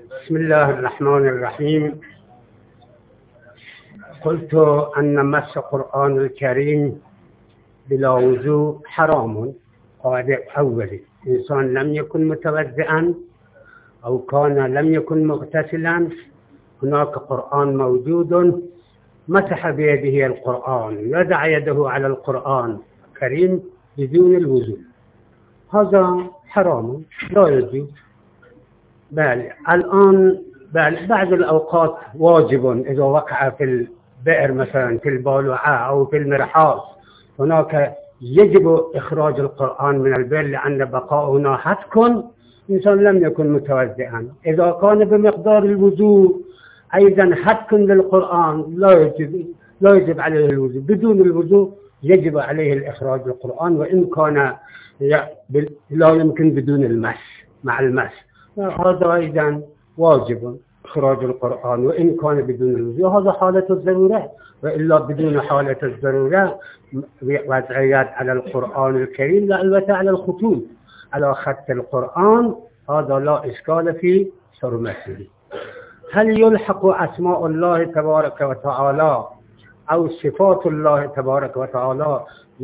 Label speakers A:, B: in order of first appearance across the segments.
A: بسم الله الرحمن الرحيم. قلت أن مس القرآن الكريم بلا وضوء حرام. قاعدة أولي: إنسان لم يكن متوضئا أو كان لم يكن مغتسلا، هناك قرآن موجود، مسح بيده القرآن، يضع يده على القرآن الكريم بدون الوضوء، هذا حرام لا يجوز. بل الآن بعض الأوقات واجب إذا وقع في البئر مثلا، في البالوعة أو في المرحاض، هناك يجب إخراج القرآن من البئر لأن بقاء هنا حتكون إنسان لم يكن متوضئا. إذا كان بمقدار الوضوء أيضا حتكون للقرآن لا يجب عليه الوضوء، بدون الوضوء يجب عليه الإخراج القرآن، وإن كان لا يمكن بدون المس مع المس، هذا أيضا واجب إخراج القرآن وإن كان بدون الوضوء. هذا حالة الضرورة، وإلا بدون حالة الضرورة وضع يد على القرآن الكريم، لا البته على الخطوط على خط القرآن، هذا لا إشكال في حرمته. هل يلحق أسماء الله تبارك وتعالى أو صفات الله تبارك وتعالى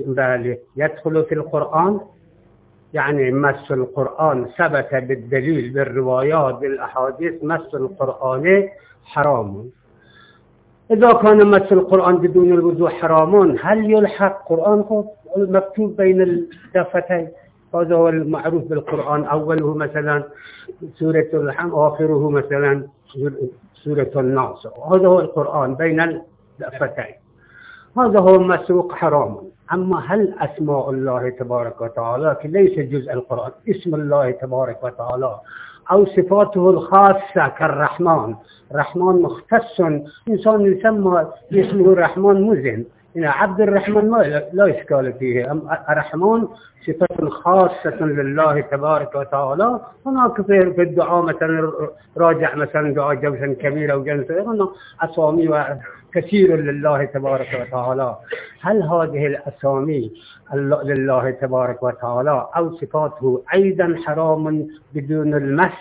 A: يدخل في القرآن؟ يعني مس القرآن ثبت بالدليل، بالروايات، بالأحاديث، مس القرآن حرام. إذا كان مس القرآن بدون الوضوء حرام، هل يلحق قرآن مكتوب بين الدفتين؟ هذا هو المعروف بالقرآن، أوله مثلا سورة الحم، آخره مثلا سورة الناس، هذا هو القرآن بين الدفتين، هذا هو مسروق حرام. أما هل أسماء الله تبارك وتعالى ليس جزء القرآن، اسم الله تبارك وتعالى أو صفاته الخاصة كالرحمن، رحمن مختص، إنسان يسمى اسمه الرحمن مزن، إن عبد الرحمن لا إشكال فيه. الرحمن صفة خاصة لله تبارك وتعالى. هناك في الدعاء مثلا راجع مثلا دعاء جوزا كبيرة وجنسة، هنا أسامي كثير لله تبارك وتعالى. هل هذه الأسامي لله تبارك وتعالى أو صفاته أيضا حرام بدون المس،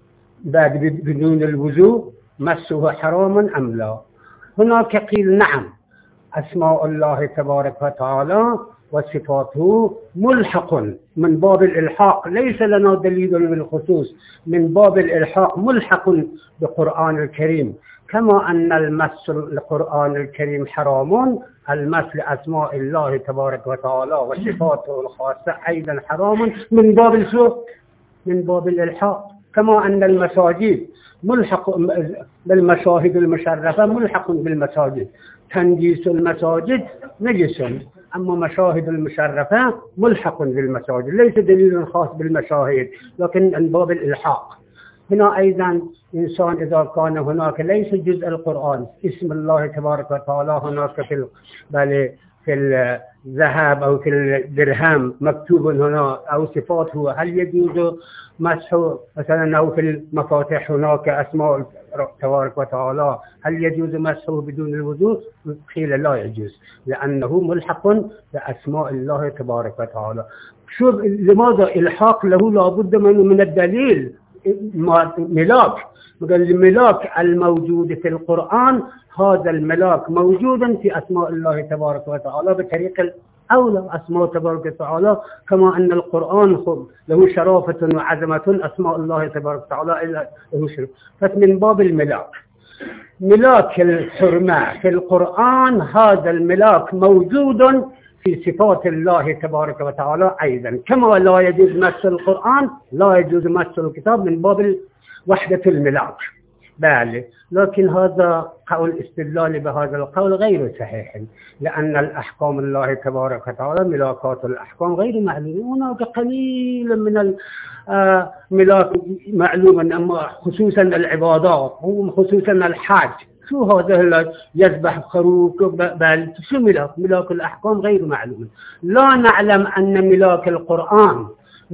A: بدون الوضوء مسه حرام أم لا؟ هناك قيل نعم، أسماء الله تبارك وتعالى وصفاته ملحق من باب الإلحاق، ليس لنا دليل بالخصوص، من باب الإلحاق ملحق بالقرآن الكريم. كما أن المس القرآن الكريم حرام، المس لأسماء الله تبارك وتعالى وصفاته الخاصة أيضا حرام من باب السوء، من باب الإلحاق. كما أن المساجد ملحق بالمشاهد المشرفة، ملحق بالمساجد، تنجيس المساجد نجس، أما مشاهد المشرفة ملحق بالمساجد، ليس دليل خاص بالمشاهد لكن من باب الإلحاق. هنا أيضا إنسان إذا كان هناك ليس جزء القرآن اسم الله تبارك وتعالى هناك في الذهب أو في الدرهم مكتوب هنا أو صفاته، هل يجوز مسحه مثلا؟ أو في المفاتيح هناك أسماء تبارك وتعالى، هل يجوز مسحه بدون الوضوء؟ قيل لا يجوز، لأنه ملحق بأسماء الله تبارك وتعالى. شوف لماذا إلحاق له لابد من الدليل. ملاك، الملاك الموجود في القرآن هذا الملاك موجودا في أسماء الله تبارك وتعالى بطريق الأولى. أسماء تبارك وتعالى كما أن القرآن له شرافة وعظمة، أسماء الله تبارك وتعالى له شرافة، فمن باب الملاك. ملاك الحرمة في القرآن هذا الملاك موجود في صفات الله تبارك وتعالى أيضا. كما لا يجوز مس القرآن لا يجوز مس الكتاب من باب وحدة الملاك. لكن هذا قول استدلال بهذا القول غير صحيح، لأن الأحكام الله تبارك وتعالى ملاكات الأحكام غير معلومة. هناك قليل من الملاك معلومة، أما خصوصا العبادات وخصوصا الحج، شو هذا يذبح خروف، شو ملاك الأحكام غير معلوم. لا نعلم أن ملاك القرآن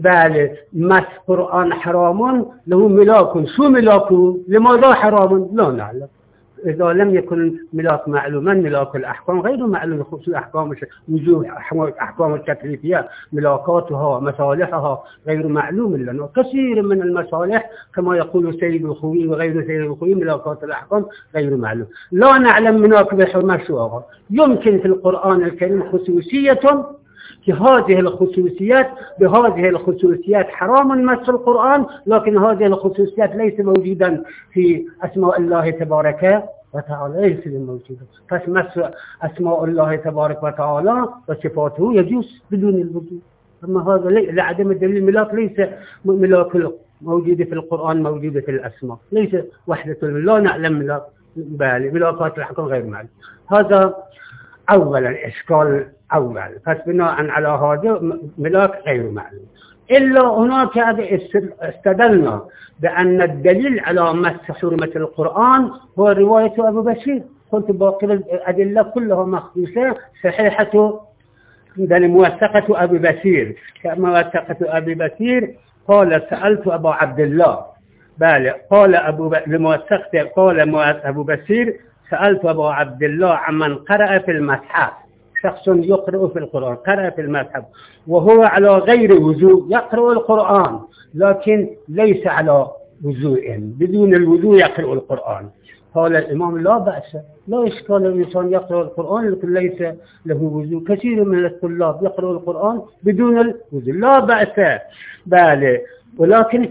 A: مس قرآن حرام له ملاك، شو ملاكه؟ لماذا حرام؟ لا نعلم. إذا لم يكن ملاك معلوما ملاك الأحكام غير معلوم، خصوص أحكام وجوه أحكام التكليفية ملاكاتها مصالحها غير معلوم لنا. كثير من المصالح كما يقول سيد الخوي وغير سيد الخوي ملاكات الأحكام غير معلوم. لا نعلم مناك بحرمة شوغة. يمكن في القرآن الكريم خصوصية بهذه الخصوصيات حرام مس القرآن، لكن هذه الخصوصيات ليس موجودا في أسماء الله تبارك وتعالى، ليس موجودا. فمس أسماء الله تبارك وتعالى وصفاته يجوز بدون الوجود. أما هذا لعدم الدليل. الملاك ليس ملاك موجودة في القرآن موجودة في الأسماء، ليس وحدة. لا نعلم ملاك ملاكات الأحكام غير معلوم. هذا أولا إشكال أول. فبناء على هذا ملاك غير معلوم. إلا هناك استدلنا بأن الدليل على مس حرمة القرآن هو رواية أبو بشير. قلت باقي الأدلة كلها مخصوصة صحيحة موثقة أبي بشير. موثقة أبي بشير قال سألت أبو عبد الله قال أبو بشير سألت أبو عبد الله عمن قرأ في المصحف. شخص يقرأ في القرآن قرأ في المصحف وهو على غير وضوء يقرأ القرآن، لكن ليس على وضوء، بدون الوضوء يقرأ القرآن. قال الإمام لا بأس، لا إشكال الإنسان يقرأ القرآن لكن ليس له وضوء. كثير من الطلاب يقرأ القرآن بدون الوضوء، لا بأس. ولكن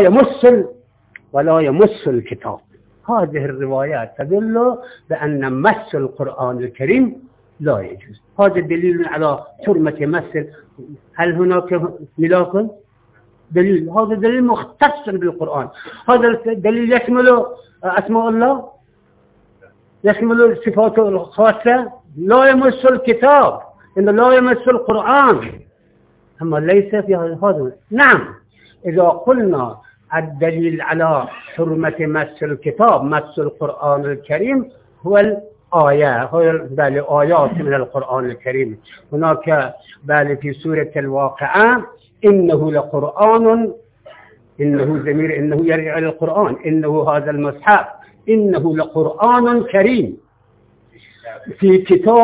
A: ولا يمس الكتاب. هذه الروايات تدل بأن مس القرآن الكريم لا يجوز. هذا دليل على حرمة مس. هل هناك ملاك؟ دليل. هذا دليل مختص بالقرآن. هذا الدليل يشمل أسماء الله، يشمل صفاته الخاصة. لا يمس الكتاب، إنه لا يمس القرآن. أما ليس في هذا. نعم، إذا قلنا الدليل على حرمة مس الكتاب مس القرآن الكريم هو الآية، هو آيات من القرآن الكريم. هناك في سورة الواقعة إنه لقرآن، إنه زمير إنه يرجع إلى القرآن، إنه هذا المصحف إنه لقرآن كريم في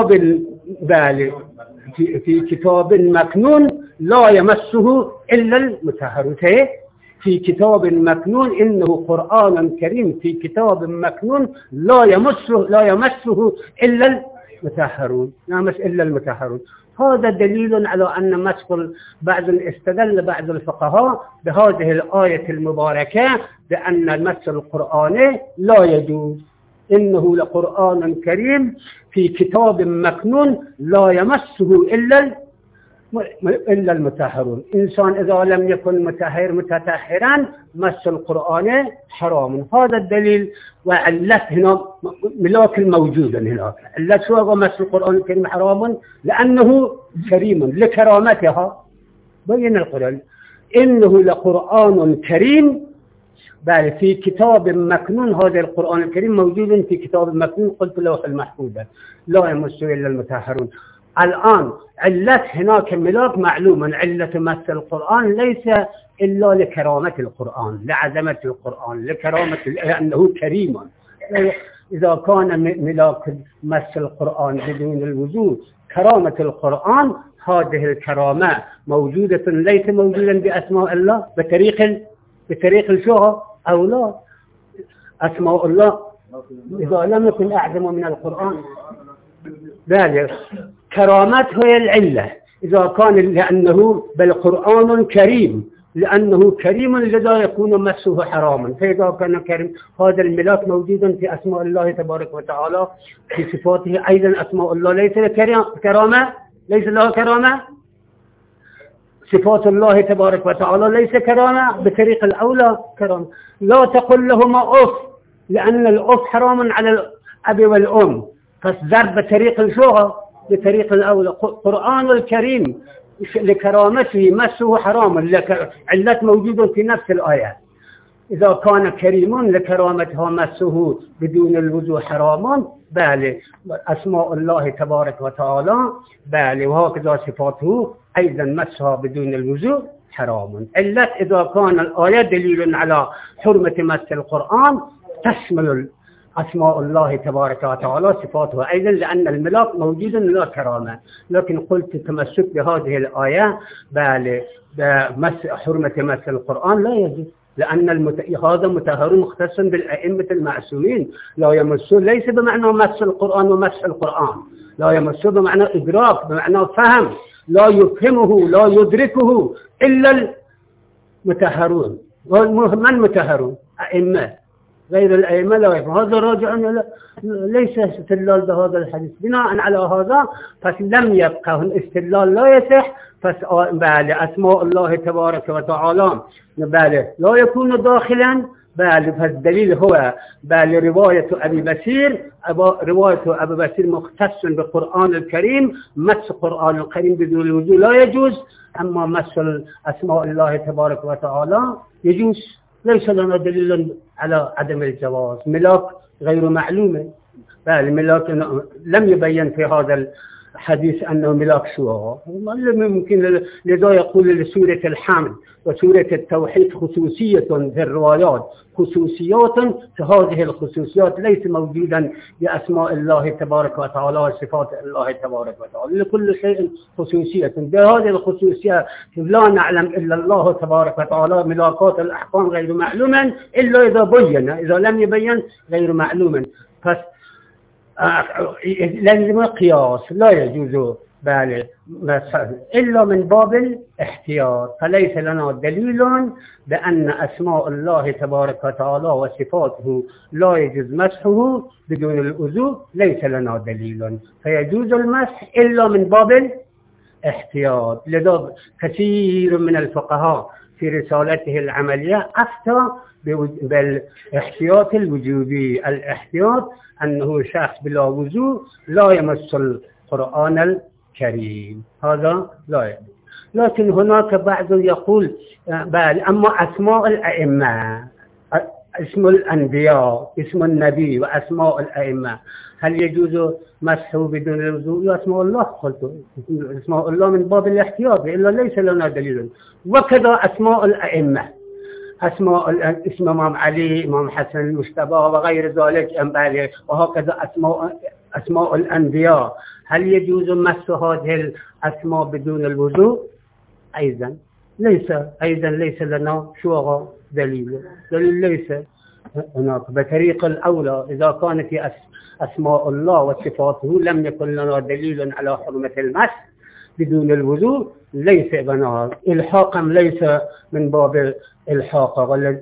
A: كتاب مكنون لا يمسه إلا المطهرون. في كتاب مكنون إنه قرآن كريم في كتاب مكنون لا يمسه إلا المطهرون. هذا دليل على أن استدل بعض الفقهاء بهذه الآية المباركة بأن مس القرآن لا يجوز. إنه لقرآن كريم في كتاب مكنون لا يمسه إلا المطهرون. إنسان إذا لم يكن متطهرا مس القرآن حرام. هذا الدليل. وعلت هنا ملاك الموجود هنا. علت شو مس القرآن الكريم حرام؟ لأنه كريم لكرامتها. بين القرآن إنه لقرآن كريم في كتاب مكنون. هذا القرآن الكريم موجود في كتاب مكنون. قلت لوح المحفوظ لا يمسه إلا المطهرون. الآن علة هناك ملاك معلومة. علة مس القرآن ليس إلا لكرامة القرآن، لعظمة القرآن، لأنه كريم. إذا كان ملاك مس القرآن بدون الوضوء كرامة القرآن، هذه الكرامة موجودة ليس موجودا بأسماء الله بطريق الشهر أو لا. أسماء الله إذا لم يكن أعظم من القرآن ذلك كرامات هي العلة. إذا كان لأنه بالقرآن كريم، لأنه كريم لذا يكون مسه حراما. فإذا كان كريم هذا الملاك موجود في أسماء الله تبارك وتعالى في صفاته. أيضا أسماء الله ليس لها كرامة. صفات الله تبارك وتعالى ليس كرامة بطريق الأولى كرامة. لا تقل لهما أف، لأن الأف حرام على الأب والأم. فالضرب بطريق الشهر بطريق الأولى. القرآن الكريم لكرامته مسه حرام. علة موجودة في نفس الآية. إذا كان كريم لكرامته مسه بدون الوضوء حراما. أسماء الله تبارك وتعالى وهكذا صفاته أيضا مسها بدون الوضوء حرام. علة إذا كان الآية دليل على حرمة مس القرآن تشمل أسماء الله تبارك وتعالى صفاته أيضا، لأن الملاك موجود لا كرامة. لكن قلت تمسك بهذه الآية حرمة مس القرآن لا يجوز، لأن هذا مطهر مختص بالأئمة المعصومين، لا يمسه ليس بمعنى مس القرآن ومس القرآن، لا يمسه بمعنى إدراك، بمعنى فهم، لا يفهمه لا يدركه إلا المطهرون. من مطهرون؟ أئمة، غير الأئمة لا يفهم. هذا راجع ليس استدلال بهذا الحديث. بناء على هذا فلم يبقى استدلال لا يصح. أسماء الله تبارك وتعالى لا يكون داخلا. فالدليل هو رواية أبي بصير. رواية أبي بصير مختص بالقرآن الكريم، مس القرآن الكريم بدون الوضوء لا يجوز، أما مس أسماء الله تبارك وتعالى يجوز. ليس لنا دليل على عدم الجواز. ملاك غير معلومة، الملاك لم يبين في هذا الحديث أنه ملاك شو ممكن. لذا يقول لسورة الحمد وسورة التوحيد خصوصية في الروايات، خصوصيات، فهذه الخصوصيات ليس موجودا بأسماء الله تبارك وتعالى وصفات الله تبارك وتعالى. لكل شيء خصوصية. بهذه الخصوصية لا نعلم إلا الله تبارك وتعالى. ملاكات الأحكام غير معلوما إلا إذا بين، إذا لم يبين غير معلوما. لازم قياس لا يجوز إلا من باب الاحتياط. فليس لنا دليل بأن أسماء الله تبارك وتعالى وصفاته لا يجوز مسحه بدون الوضوء، ليس لنا دليل. فيجوز المسح إلا من باب الاحتياط. لذا كثير من الفقهاء في رسالته العملية أفتى بالاحتياط الوجوبي. الاحتياط أنه شخص بلا وضوء لا يمس القرآن الكريم، هذا لا يجوز. لكن هناك بعض يقول أما أسماء الأئمة، اسم الأنبياء، اسم النبي وأسماء الأئمة، هل يجوز مسحه بدون الوضوء؟ أسماء الله قلت أسماء الله من باب الاحتياط، إلا ليس لنا دليل. وكذا أسماء الأئمة، اسم إمام علي، إمام حسن المجتبى وغير ذلك، وهكذا أسماء الأنبياء، هل يجوز مس هذه الأسماء بدون الوضوء؟ أيضا ليس لنا دليل ليس هناك. بطريق الأولى إذا كانت أسماء الله وصفاته لم يكن لنا دليل على حرمة المسح بدون الوضوء، ليس بنا الحاقا، ليس من باب الحاق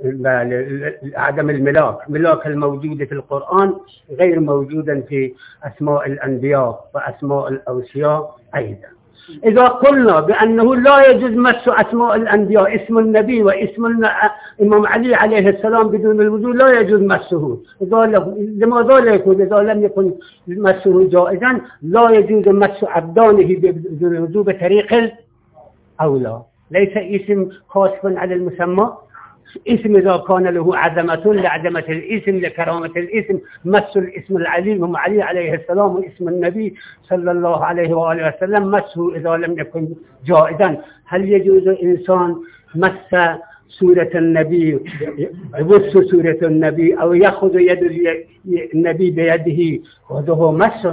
A: عدم الملاك الموجودة في القرآن غير موجودا في أسماء الأنبياء وأسماء الأوصياء أيضا. إذا قلنا بأنه لا يجوز مس أسماء الأنبياء، اسم النبي واسم الإمام علي عليه السلام بدون الوضوء لا يجوز مسه، لماذا لا يكون؟ إذا لم يكن مسه جائزا لا يجوز مس أبدانه بدون الوضوء بطريق الأولى. ليس اسم خاصا على المسمى. اسم إذا كان له عظمة لعظمة الاسم، لكرامة الاسم، مس الاسم العلي علي عليه السلام واسم النبي صلى الله عليه وآله وسلم مسه إذا لم يكن جائزا. هل يجوز إنسان مس سورة النبي، يبص سورة النبي أو يأخذ يد النبي بيده وهذا مس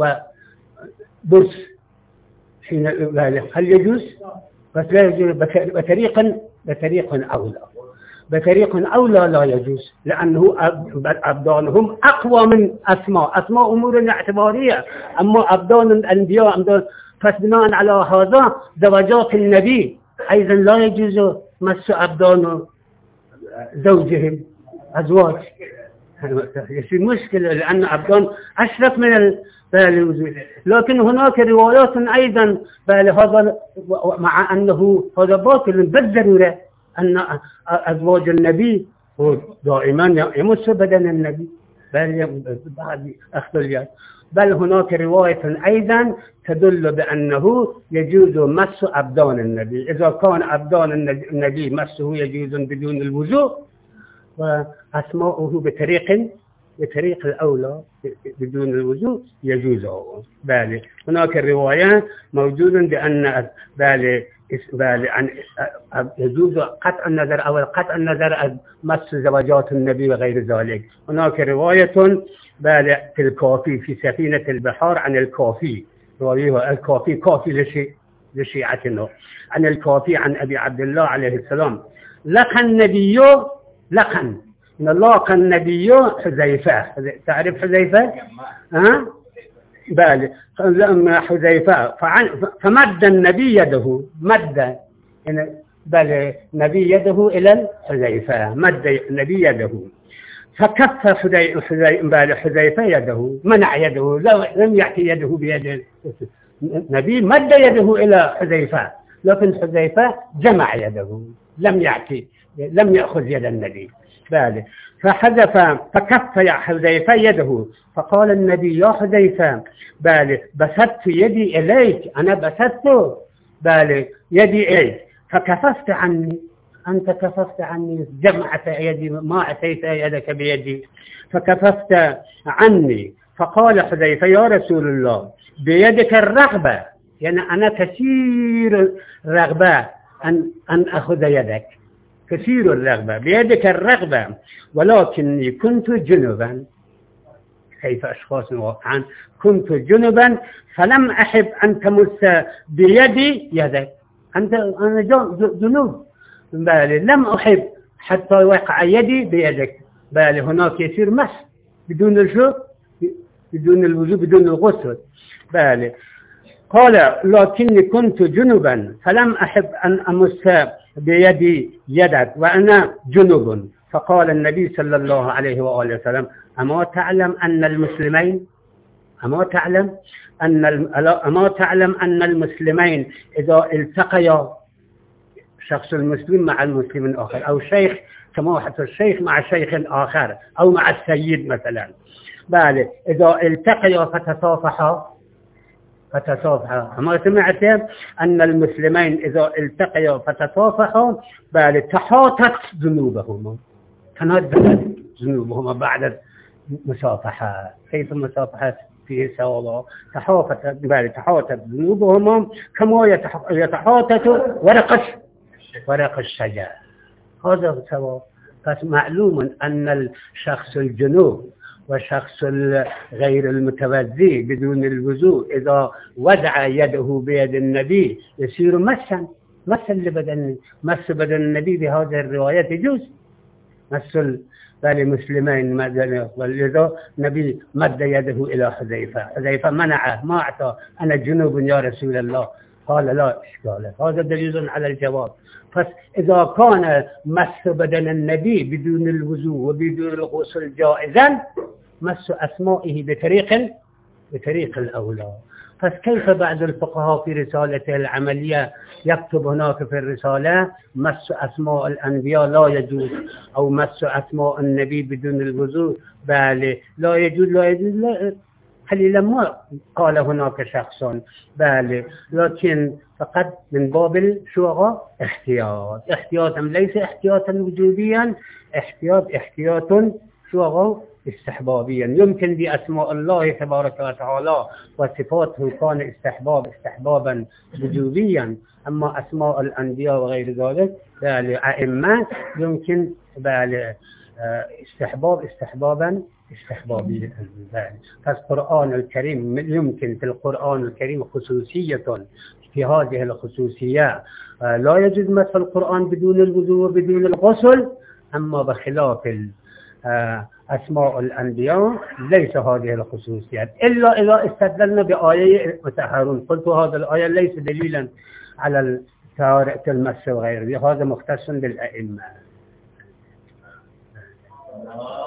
A: وبص حين هل يجوز؟ بس لا يجوز بطريق أولى لا يجوز، لأنه أبدانهم أقوى من أسماء أمور اعتبارية، أما أبدان الأنبياء فبناء على هذا درجات النبي أيضا لا يجوز مس أبدان زوجهم أزواج. يصير مشكلة لأن أبدان أشرف من لكن هناك روايات أيضا هذا، مع أنه هذا باطل بالضرورة أن أزواج النبي هو دائما يمس بدن النبي بعد أخذ اليد. بل هناك رواية أيضا تدل بأنه يجوز مس أبدان النبي، إذا كان أبدان النبي مسه يجوز بدون الوضوء وأسماؤه بطريق بطريق الأولى بدون الوضوء يجوز. بل هناك رواية موجود بأن عن يجوز قطع النظر أو قطع النظر عن مس زوجات النبي وغير ذلك. هناك رواية في الكافي في سفينة البحار عن الكافي، رواية الكافي كافي لشيعتنا، عن الكافي عن أبي عبد الله عليه السلام لقى النبي إن الله لقى النبي حذيفة. تعرف حذيفة؟ بل حذيفة فمد النبي يده، مد بل نبي يده إلى حذيفة، مد النبي يده فكف حذيفة يده، منع يده، لم يأتي يده بيد النبي، مد يده إلى حذيفة لكن حذيفة جمع يده، لم يأخذ يد النبي. بل فكف حذيفة يده فقال النبي يا حذيفة بل بسطت يدي إليك، أنا بسطت يدي إليك فكففت عني، أنت كففت عني، جمعت يدي، ما أتيت يدك بيدي فكففت عني. فقال حذيفة يا رسول الله بيدك الرغبة، يعني أنا كثير الرغبة أن أخذ يدك، كثير الرغبة، بيدك الرغبة ولكني كنت جنبا. كيف أشخاص واقعا كنت جنبا فلم أحب أن تمس بيدي يدك، أنا جنوب، لم أحب حتى وقع يدي بيدك. هناك يصير مس بدون الوضوء، بدون الغسل. قال لكني كنت جنبا فلم أحب أن أمس بيدي يدك وأنا جنوب. فقال النبي صلى الله عليه وآله وسلم أما تعلم أن المسلمين إذا التقيا، شخص المسلم مع المسلم الآخر، أو شيخ سماحة الشيخ مع شيخ آخر أو مع السيد مثلا، إذا التقيا فتصافحا. أما سمعت أن المسلمين إذا التقيا فتصافحوا تحاطت ذنوبهما، تنزلت ذنوبهما بعد المصافحة. كيف المصافحة فيه سواء؟ تحاطت ذنوبهما كما يتحاطت ورق الشجر، هذا سواء. فمعلوم أن الشخص الجنوب وشخص غير المتوضئ بدون الوضوء إذا وضع يده بيد النبي يصير مسا لبدن، مس بدن النبي. بهذه الرواية يجوز مس المسلمين، ولذا النبي مد يده إلى حذيفة منعه، ما أعطى، أنا جنوب يا رسول الله، قال لا إشكال. هذا دليل على الجواب. فإذا كان مس بدن النبي بدون الوضوء وبدون الغسل جائزا، مس أسمائه بطريق الأولى. فكيف بعض الفقهاء في رسالته العملية يكتب هناك في الرسالة مس أسماء الأنبياء لا يجوز، أو مس أسماء النبي بدون الوضوء لا يجوز قليلا ما قال هناك شخص، لكن فقط من باب الشوغة احتياطا، ليس احتياطا وجوديا، احتياط شوغة استحبابيا. يمكن بأسماء الله تبارك وتعالى وصفاته كان استحبابا وجوديا، أما أسماء الأنبياء وغير ذلك أئمة يمكن استحبابا استحبابيا. فالقرآن الكريم يمكن في القرآن الكريم خصوصية، في هذه الخصوصية لا يجوز مس القرآن بدون الوضوء وبدون الغسل، أما بخلاف أسماء الأنبياء ليس هذه الخصوصيات إلا إذا استدلنا بآية متأخرون. قلت هذا الآية ليس دليلا على طهارة المس وغيره، هذا مختص بالأئمة.